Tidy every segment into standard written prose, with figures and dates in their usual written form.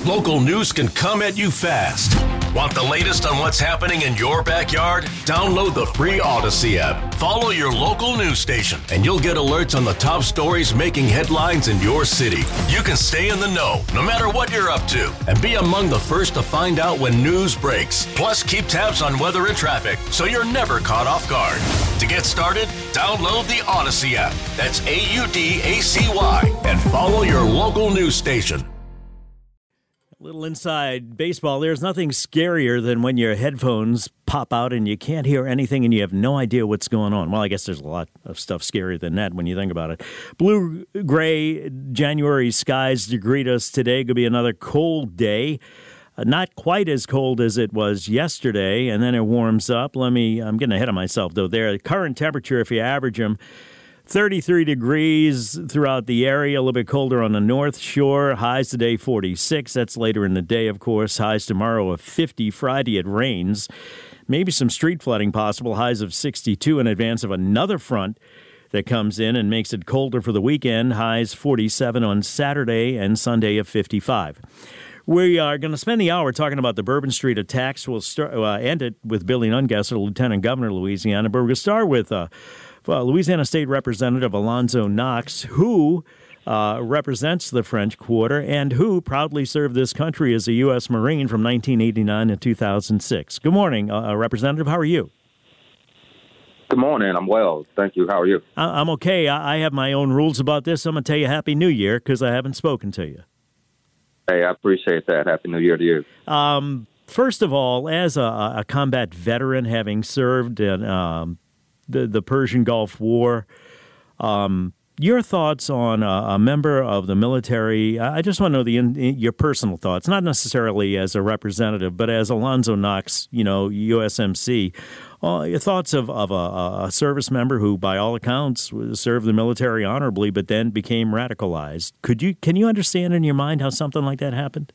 Local news can come at you fast. Want the latest on what's happening in your backyard? Download the free Odyssey app. Follow your local news station, and you'll get alerts on the top stories making headlines in your city. You can stay in the know, no matter what you're up to, and be among the first to find out when news breaks. Plus, keep tabs on weather and traffic, so you're never caught off guard. To get started, download the Odyssey app. That's AUDACY, and follow your local news station. Little inside baseball, there's nothing scarier than when your headphones pop out and you can't hear anything and you have no idea what's going on. Well, I guess there's a lot of stuff scarier than that when you think about it. Blue-gray January skies to greet us today. Could be another cold day. Not quite as cold as it was yesterday, and then it warms up. I'm getting ahead of myself, though. There, the current temperature, if you average them, 33 degrees throughout the area, a little bit colder on the North Shore. Highs today, 46. That's later in the day, of course. Highs tomorrow of 50. Friday, it rains. Maybe some street flooding possible. Highs of 62 in advance of another front that comes in and makes it colder for the weekend. Highs 47 on Saturday and Sunday of 55. We are going to spend the hour talking about the Bourbon Street attacks. We'll end it with Billy Nungesser, Lieutenant Governor of Louisiana. But we're going to start with Louisiana State Representative Alonzo Knox, who represents the French Quarter and who proudly served this country as a U.S. Marine from 1989 to 2006. Good morning, Representative. How are you? Good morning. I'm well. Thank you. How are you? I'm okay. I have my own rules about this. I'm going to tell you Happy New Year because I haven't spoken to you. Hey, I appreciate that. Happy New Year to you. First of all, as a combat veteran, having served in the Persian Gulf War, your thoughts on a member of the military. I just want to know your personal thoughts, not necessarily as a representative, but as Alonzo Knox, USMC. Your thoughts of a service member who, by all accounts, served the military honorably, but then became radicalized. Can you understand in your mind how something like that happened?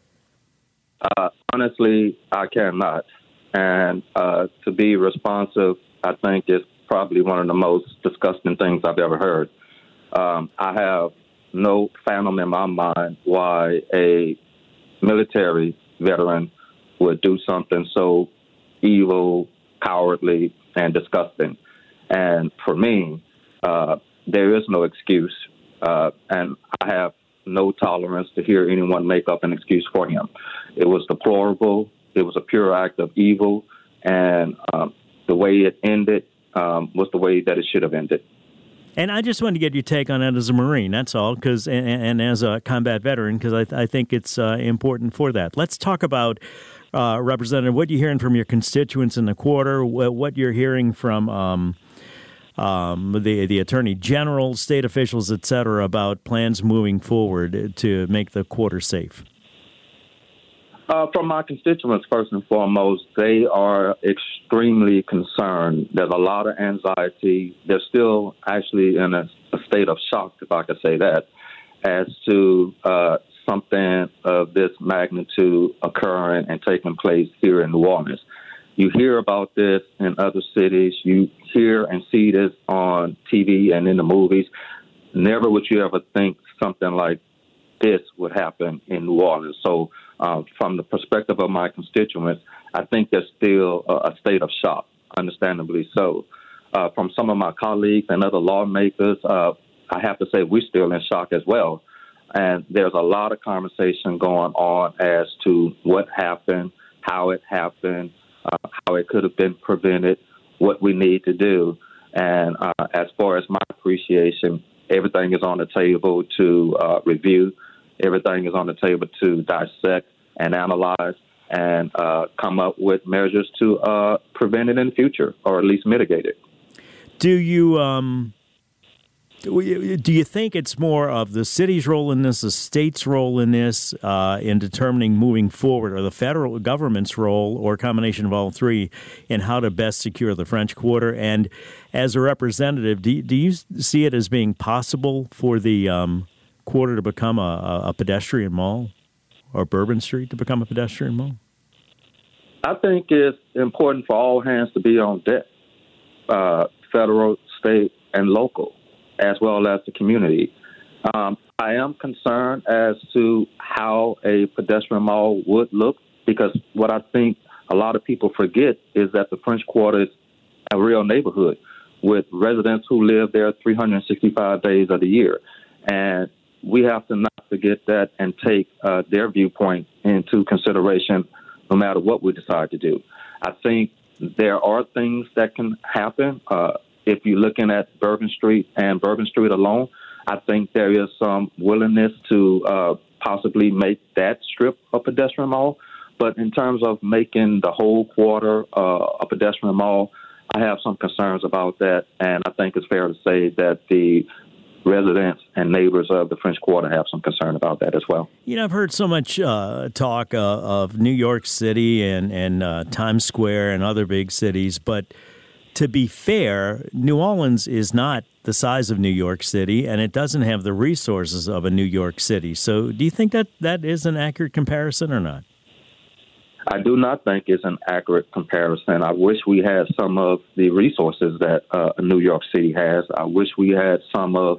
Honestly, I cannot. And to be responsive, I think is probably one of the most disgusting things I've ever heard. I have no fathom in my mind why a military veteran would do something so evil, cowardly, and disgusting. And for me, there is no excuse, and I have no tolerance to hear anyone make up an excuse for him. It was deplorable. It was a pure act of evil, and the way it ended was the way that it should have ended. And I just wanted to get your take on that as a Marine, that's all, and as a combat veteran, because I think it's important for that. Let's talk about, Representative, what you're hearing from your constituents in the Quarter, what you're hearing from the Attorney General, state officials, et cetera, about plans moving forward to make the Quarter safe. From my constituents, first and foremost, they are extremely concerned. There's a lot of anxiety. They're still actually in a state of shock, if I could say that, as to something of this magnitude occurring and taking place here in New Orleans. You hear about this in other cities. You hear and see this on TV and in the movies. Never would you ever think something like this would happen in New Orleans. So from the perspective of my constituents, I think there's still a state of shock, understandably so. From some of my colleagues and other lawmakers, I have to say we're still in shock as well. And there's a lot of conversation going on as to what happened, how it happened, how it could have been prevented, what we need to do. And as far as my appreciation, everything is on the table to review. Everything is on the table to dissect and analyze and come up with measures to prevent it in the future, or at least mitigate it. Do you think it's more of the city's role in this, the state's role in this, in determining moving forward, or the federal government's role, or a combination of all three, in how to best secure the French Quarter? And as a representative, do you see it as being possible for the Quarter to become a pedestrian mall, or Bourbon Street to become a pedestrian mall? I think it's important for all hands to be on deck, federal, state, and local, as well as the community. I am concerned as to how a pedestrian mall would look, because what I think a lot of people forget is that the French Quarter is a real neighborhood with residents who live there 365 days of the year. And we have to not forget that and take their viewpoint into consideration no matter what we decide to do. I think there are things that can happen. If you're looking at Bourbon Street and Bourbon Street alone, I think there is some willingness to possibly make that strip a pedestrian mall. But in terms of making the whole quarter a pedestrian mall, I have some concerns about that. And I think it's fair to say that the residents and neighbors of the French Quarter have some concern about that as well. You know, I've heard so much talk of New York City and Times Square and other big cities, but to be fair, New Orleans is not the size of New York City, and it doesn't have the resources of a New York City. So do you think that that is an accurate comparison or not? I do not think it's an accurate comparison. I wish we had some of the resources that New York City has. I wish we had some of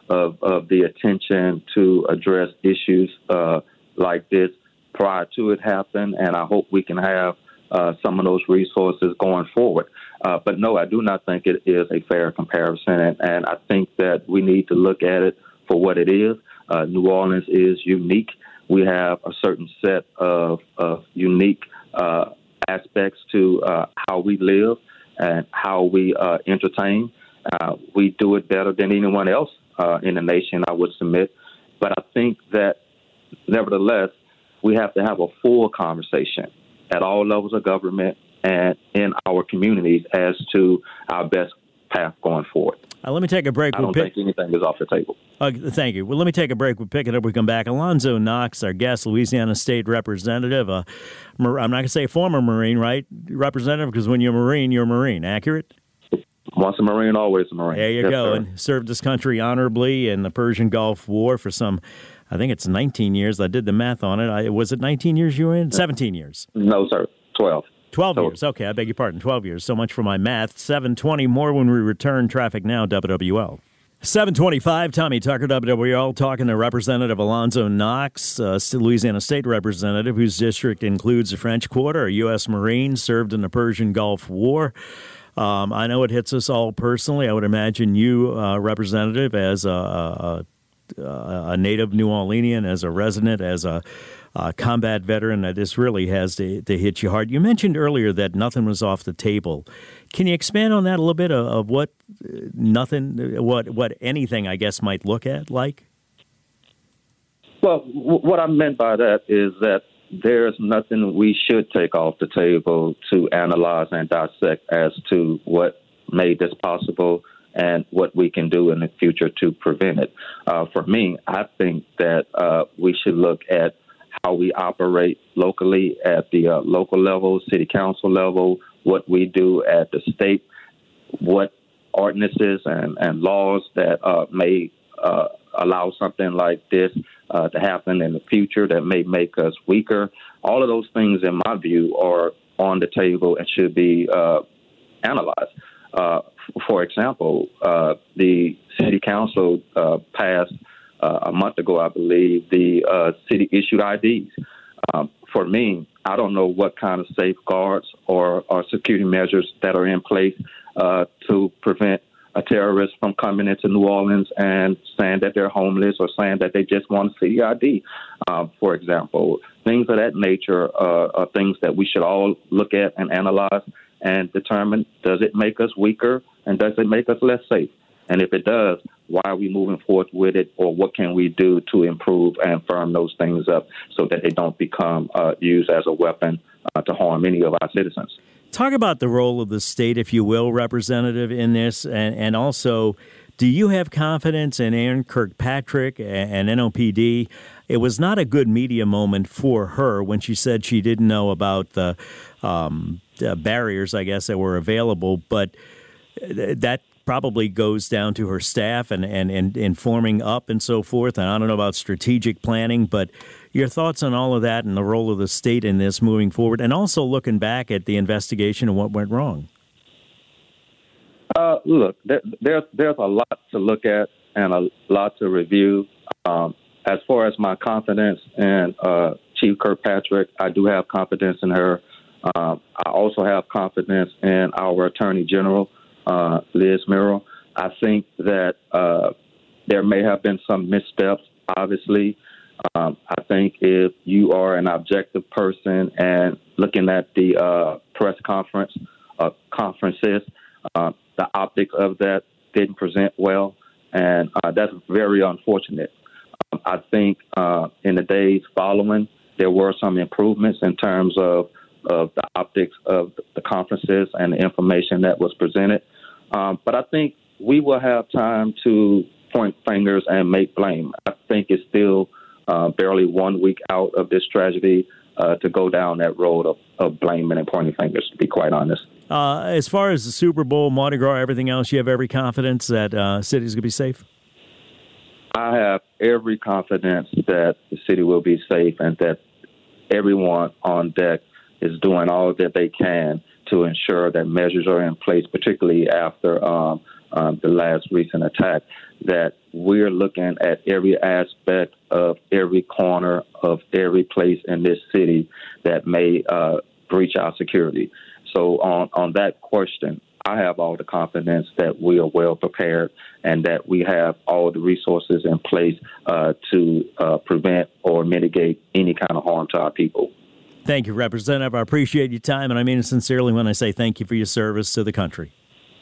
the attention to address issues like this prior to it happen, and I hope we can have some of those resources going forward. But no, I do not think it is a fair comparison, and I think that we need to look at it for what it is. New Orleans is unique. We have a certain set of unique aspects to how we live and how we entertain. We do it better than anyone else in the nation, I would submit. But I think that, nevertheless, we have to have a full conversation at all levels of government and in our communities as to our best path going forward. Let me take a break. I don't think anything is off the table. Thank you. Well, let me take a break. We'll pick it up. We come back. Alonzo Knox, our guest, Louisiana State Representative. I'm not going to say former Marine, right? Representative, because when you're a Marine, you're a Marine. Accurate? Once a Marine, always a Marine. There you go. Sir. And served this country honorably in the Persian Gulf War for some, I think it's 19 years. I did the math on it. Was it 19 years you were in? 17 years. No, sir. 12. 12 years. Okay, I beg your pardon. 12 years. So much for my math. 7:20 more when we return. Traffic now, WWL. 7:25, Tommy Tucker, WWL, talking to Representative Alonzo Knox, Louisiana State Representative, whose district includes the French Quarter, a U.S. Marine, served in the Persian Gulf War. I know it hits us all personally. I would imagine you, Representative, as a native New Orleanian, as a resident, as a combat veteran, that this really has to hit you hard. You mentioned earlier that nothing was off the table. Can you expand on that a little bit of what anything, I guess, might look at like? Well, what I meant by that is that there's nothing we should take off the table to analyze and dissect as to what made this possible and what we can do in the future to prevent it. For me, I think that we should look at how we operate locally at the local level, city council level, what we do at the state, what ordinances and laws that may allow something like this to happen in the future that may make us weaker. All of those things, in my view, are on the table and should be analyzed. For example, the city council passed a month ago, I believe, the city-issued IDs. For me, I don't know what kind of safeguards or security measures that are in place to prevent a terrorist from coming into New Orleans and saying that they're homeless or saying that they just want a city ID, for example. Things of that nature are things that we should all look at and analyze and determine, does it make us weaker and does it make us less safe? And if it does, why are we moving forward with it, or what can we do to improve and firm those things up so that they don't become used as a weapon to harm any of our citizens? Talk about the role of the state, if you will, Representative, in this, and also, do you have confidence in Aaron Kirkpatrick and NOPD? It was not a good media moment for her when she said she didn't know about the barriers, I guess, that were available, but that probably goes down to her staff and informing up and so forth. And I don't know about strategic planning, but your thoughts on all of that and the role of the state in this moving forward, and also looking back at the investigation and what went wrong. Look, there's a lot to look at and a lot to review. As far as my confidence in Chief Kirkpatrick, I do have confidence in her. I also have confidence in our Attorney General, Liz Murrill. I think that there may have been some missteps, obviously. I think if you are an objective person and looking at the press conferences, the optics of that didn't present well, and that's very unfortunate. I think in the days following, there were some improvements in terms of the optics of the conferences and the information that was presented. But I think we will have time to point fingers and make blame. I think it's still barely 1 week out of this tragedy to go down that road of blaming and pointing fingers, to be quite honest. As far as the Super Bowl, Mardi Gras, everything else, you have every confidence that city's going to be safe? I have every confidence that the city will be safe and that everyone on deck is doing all that they can to ensure that measures are in place, particularly after the last recent attack, that we're looking at every aspect of every corner of every place in this city that may breach our security. So on that question, I have all the confidence that we are well prepared and that we have all the resources in place to prevent or mitigate any kind of harm to our people. Thank you, Representative. I appreciate your time, and I mean it sincerely when I say thank you for your service to the country.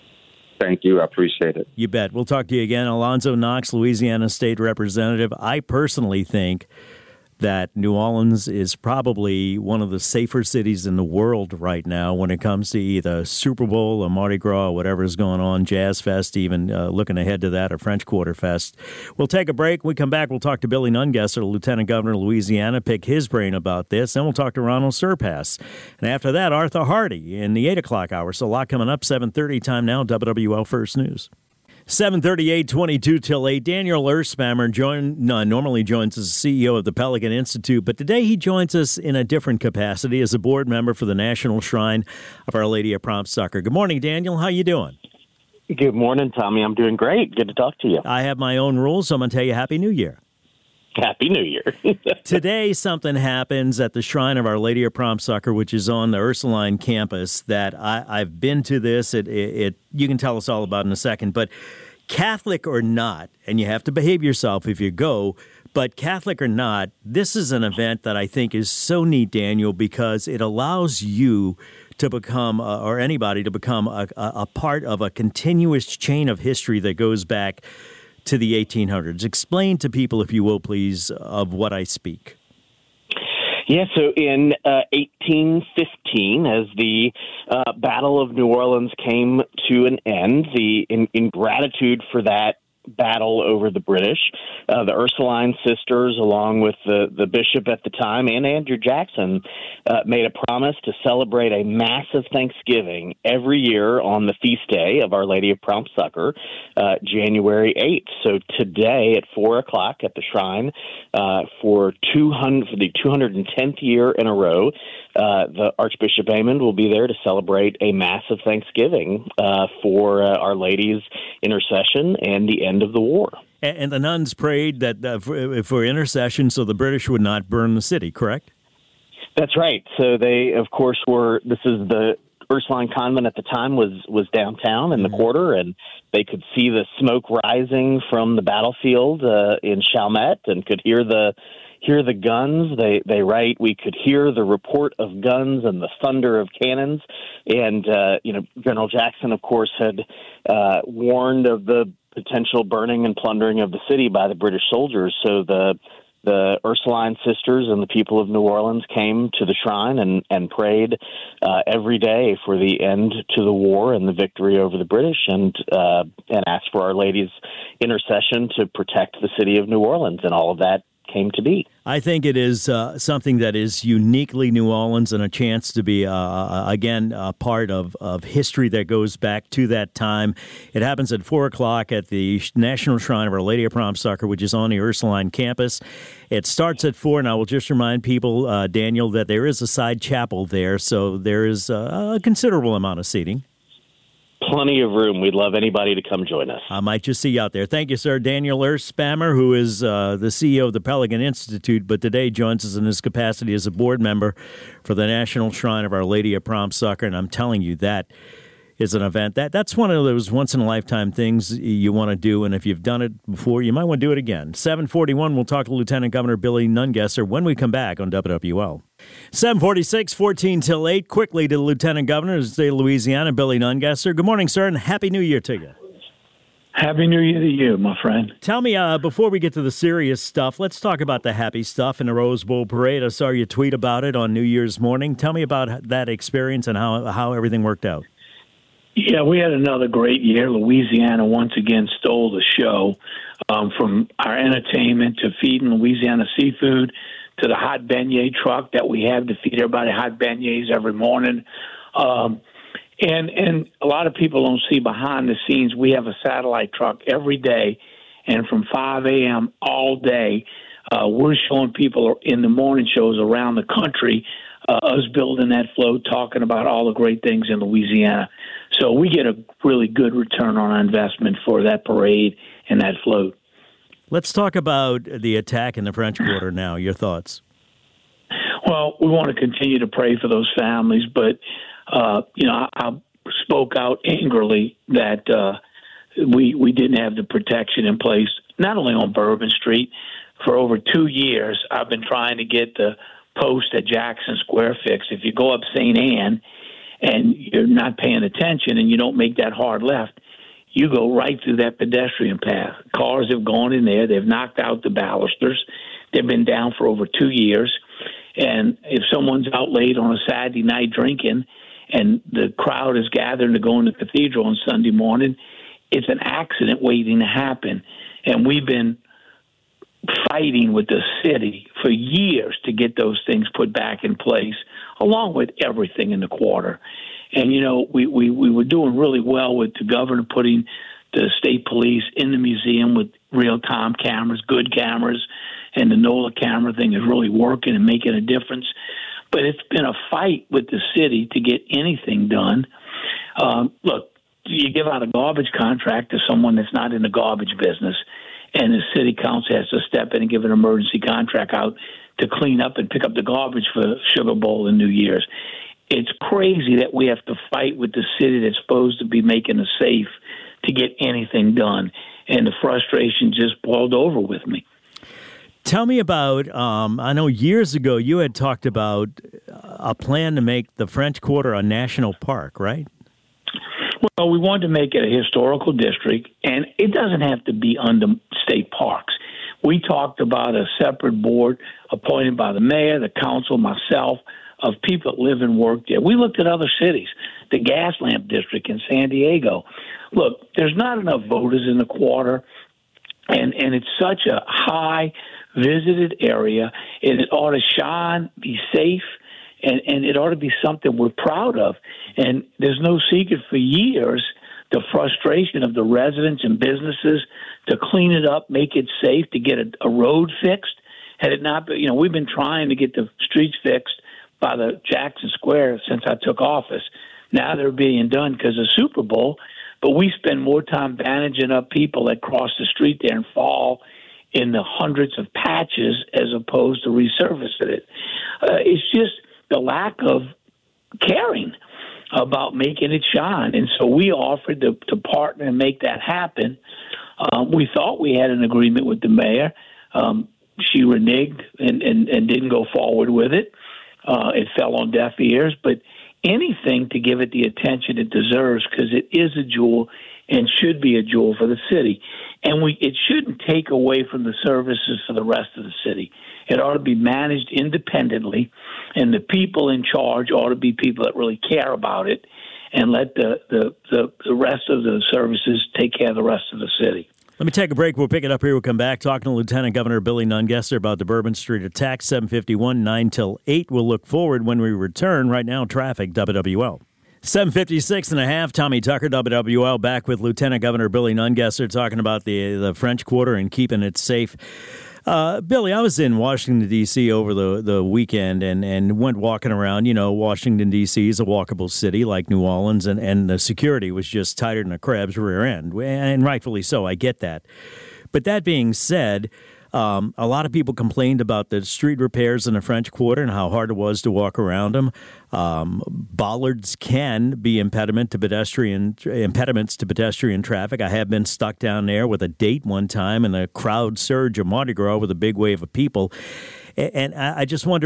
Thank you. I appreciate it. You bet. We'll talk to you again. Alonzo Knox, Louisiana State Representative. I personally think that New Orleans is probably one of the safer cities in the world right now when it comes to either Super Bowl or Mardi Gras or whatever is going on, Jazz Fest, even looking ahead to that, or French Quarter Fest. We'll take a break. When we come back, we'll talk to Billy Nungesser, Lieutenant Governor of Louisiana, pick his brain about this. Then we'll talk to Ronald Surpass. And after that, Arthur Hardy in the 8 o'clock hour. So a lot coming up, 7:30 time now, WWL First News. 7:38, 22 till 8. Daniel Erspamer normally joins as CEO of the Pelican Institute, but today he joins us in a different capacity as a board member for the National Shrine of Our Lady of Prompt Succor. Good morning, Daniel. How you doing? Good morning, Tommy. I'm doing great. Good to talk to you. I have my own rules, so I'm going to tell you Happy New Year. Happy New Year. Today, something happens at the Shrine of Our Lady of Prompt Succor, which is on the Ursuline campus, that I've been to this. It you can tell us all about in a second, but Catholic or not, and you have to behave yourself if you go, but Catholic or not, this is an event that I think is so neat, Daniel, because it allows you to become, or anybody to become, a part of a continuous chain of history that goes back to the 1800s. Explain to people, if you will, please, of what I speak. Yeah, so in 1815, as the Battle of New Orleans came to an end, in gratitude for that battle over the British, the Ursuline sisters, along with the bishop at the time, and Andrew Jackson, made a promise to celebrate a massive Thanksgiving every year on the feast day of Our Lady of Prompt Succor, January 8th. So today at 4 o'clock at the shrine, for the 210th year in a row, the Archbishop Amond will be there to celebrate a massive Thanksgiving for Our Lady's intercession and the end of the war. And the nuns prayed that for intercession so the British would not burn the city, correct? That's right. So they, of course, this is the Ursuline Convent at the time was downtown in the quarter, and they could see the smoke rising from the battlefield in Chalmette and could hear the guns. They write, we could hear the report of guns and the thunder of cannons. And, General Jackson, of course, had warned of the potential burning and plundering of the city by the British soldiers. So the Ursuline sisters and the people of New Orleans came to the shrine and prayed every day for the end to the war and the victory over the British, and asked for Our Lady's intercession to protect the city of New Orleans, and all of that came to be. I think it is something that is uniquely New Orleans and a chance to be, again, a part of history that goes back to that time. It happens at 4 o'clock at the National Shrine of Our Lady of Prompt Succor, which is on the Ursuline campus. It starts at 4, and I will just remind people, Daniel, that there is a side chapel there, so there is a considerable amount of seating. plenty of room. We'd love anybody to come join us. I might just see you out there. Thank you, sir. Daniel Earth-Spammer, who is the CEO of the Pelican Institute, but today joins us in his capacity as a board member for the National Shrine of Our Lady of Prom Sucker. And I'm telling you, that is an event. That's one of those once-in-a-lifetime things you want to do, and if you've done it before, you might want to do it again. 7:41, we'll talk to Lieutenant Governor Billy Nungesser when we come back on WWL. 7:46, 14 till 8. Quickly to the Lieutenant Governor of the state of Louisiana, Billy Nungesser. Good morning, sir, and Happy New Year to you. Happy New Year to you, my friend. Tell me, before we get to the serious stuff, let's talk about the happy stuff in the Rose Bowl Parade. I saw you tweet about it on New Year's morning. Tell me about that experience and how everything worked out. Yeah, we had another great year. Louisiana once again stole the show, from our entertainment to feeding Louisiana seafood to the hot beignet truck that we have to feed everybody hot beignets every morning. And a lot of people don't see behind the scenes. We have a satellite truck every day, and from 5 a.m. all day, we're showing people in the morning shows around the country us building that float, talking about all the great things in Louisiana. So we get a really good return on our investment for that parade and that float. Let's talk about the attack in the French Quarter now. Your thoughts? Well, we want to continue to pray for those families, but, I spoke out angrily that we didn't have the protection in place, not only on Bourbon Street. For over 2 years, I've been trying to get the post at Jackson Square fixed. If you go up St. Anne and you're not paying attention and you don't make that hard left, you go right through that pedestrian path. Cars have gone in there. They've knocked out the balusters. They've been down for over 2 years. And if someone's out late on a Saturday night drinking and the crowd is gathering to go in the cathedral on Sunday morning, it's an accident waiting to happen. And we've been fighting with the city for years to get those things put back in place, along with everything in the quarter. And, we were doing really well with the governor putting the state police in the museum with real-time cameras, good cameras, and the NOLA camera thing is really working and making a difference. But it's been a fight with the city to get anything done. Look, you give out a garbage contract to someone that's not in the garbage business, and the city council has to step in and give an emergency contract out to clean up and pick up the garbage for Sugar Bowl and New Year's. It's crazy that we have to fight with the city that's supposed to be making us safe to get anything done. And the frustration just boiled over with me. Tell me about, I know years ago you had talked about a plan to make the French Quarter a national park, right? Well, we wanted to make it a historical district, and it doesn't have to be under state parks. We talked about a separate board appointed by the mayor, the council, myself, of people that live and work there. We looked at other cities, the Gaslamp District in San Diego. Look, there's not enough voters in the quarter, and it's such a high visited area, and it ought to shine, be safe, and it ought to be something we're proud of. And there's no secret for years the frustration of the residents and businesses to clean it up, make it safe, to get a road fixed. Had it not been, we've been trying to get the streets fixed by the Jackson Square since I took office. Now they're being done because of Super Bowl, but we spend more time bandaging up people that cross the street there and fall in the hundreds of patches as opposed to resurfacing it. It's just the lack of caring about making it shine. And so we offered to partner and make that happen. We thought we had an agreement with the mayor. She reneged and didn't go forward with it. It fell on deaf ears, but anything to give it the attention it deserves, because it is a jewel and should be a jewel for the city. And it shouldn't take away from the services for the rest of the city. It ought to be managed independently, and the people in charge ought to be people that really care about it, and let the rest of the services take care of the rest of the city. Let me take a break. We'll pick it up here. We'll come back talking to Lieutenant Governor Billy Nungesser about the Bourbon Street attack, 7:51, 9 till 8. We'll look forward when we return. Right now, traffic, WWL. 7:56 and a half, Tommy Tucker, WWL, back with Lieutenant Governor Billy Nungesser talking about the French Quarter and keeping it safe. Billy, I was in Washington, D.C. over the weekend and went walking around. You know, Washington, D.C. is a walkable city like New Orleans, and the security was just tighter than a crab's rear end, and rightfully so. I get that. But that being said, a lot of people complained about the street repairs in the French Quarter and how hard it was to walk around them. Bollards can be impediments to pedestrian traffic. I have been stuck down there with a date one time in a crowd surge of Mardi Gras with a big wave of people. And I just wonder,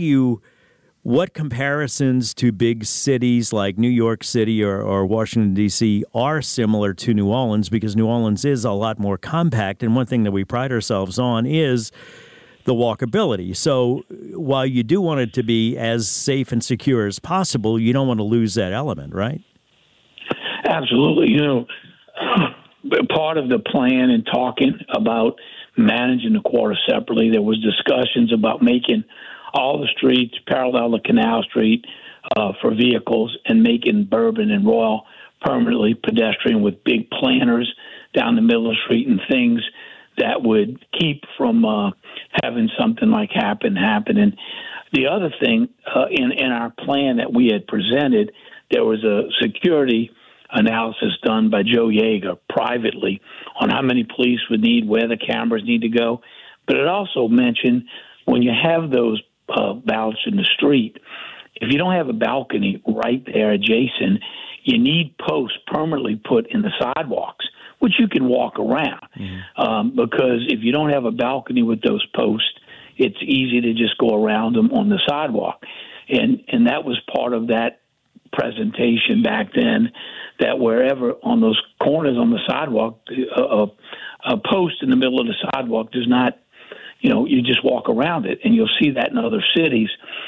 what comparisons to big cities like New York City or Washington, D.C. are similar to New Orleans, because New Orleans is a lot more compact, and one thing that we pride ourselves on is the walkability. So while you do want it to be as safe and secure as possible, you don't want to lose that element, right? Absolutely. You know, part of the plan and talking about managing the quarter separately, there was discussions about making all the streets parallel to Canal Street for vehicles, and making Bourbon and Royal permanently pedestrian with big planters down the middle of the street and things that would keep from having something like happen. And the other thing, in our plan that we had presented, there was a security analysis done by Joe Yeager privately on how many police would need, where the cameras need to go. But it also mentioned when you have those ballots in the street, if you don't have a balcony right there adjacent, you need posts permanently put in the sidewalks, which you can walk around. Because if you don't have a balcony with those posts, it's easy to just go around them on the sidewalk. And that was part of that presentation back then, that wherever on those corners on the sidewalk, a post in the middle of the sidewalk does not, you just walk around it, and you'll see that in other cities.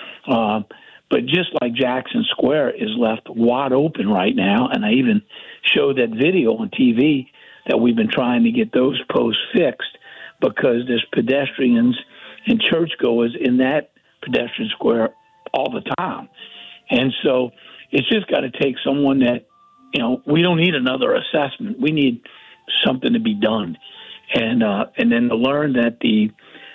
But just like Jackson Square is left wide open right now, and I even showed that video on TV that we've been trying to get those posts fixed, because there's pedestrians and churchgoers in that pedestrian square all the time. And so it's just got to take someone that, we don't need another assessment. We need something to be done. And then to learn that the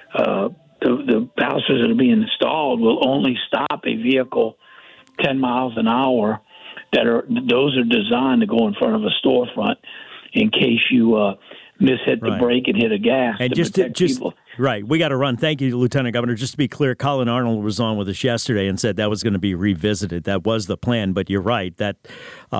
bouncers that are being installed will only stop a vehicle 10 miles an hour. Those are designed to go in front of a storefront in case you mishit the brake and hit a gas, and to protect people. Right. We got to run. Thank you, Lieutenant Governor. Just to be clear, Colin Arnold was on with us yesterday and said that was going to be revisited. That was the plan, but you're right. That's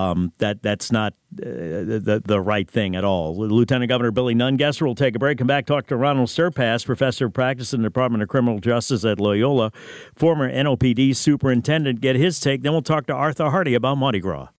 not the right thing at all. Lieutenant Governor Billy Nungesser will take a break. Come back, talk to Ronald Surpass, professor of practice in the Department of Criminal Justice at Loyola, former NOPD superintendent. Get his take. Then we'll talk to Arthur Hardy about Mardi Gras.